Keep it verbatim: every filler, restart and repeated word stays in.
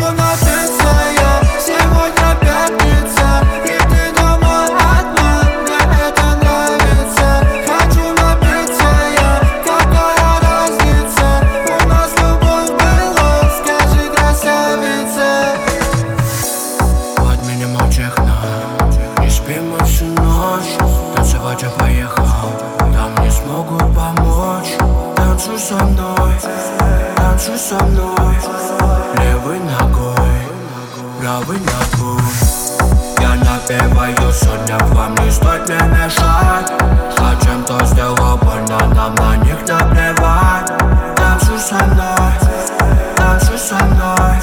Хочу напиться я, сегодня пятница, и ты домой одна, мне это нравится. Хочу напиться я, какая разница, у нас любовь была, скажи, красавица. Подменим чехна, не спим мы всю ночь. Танцевать я поехал, там не смогут помочь. Танцуй со мной, танцуй со мной, левой ногой, правой ногой. Я напеваю, сегодня вам не стоит мне мешать. Зачем то сделал больно, нам на них наплевать. Танцуй со мной, танцуй со мной,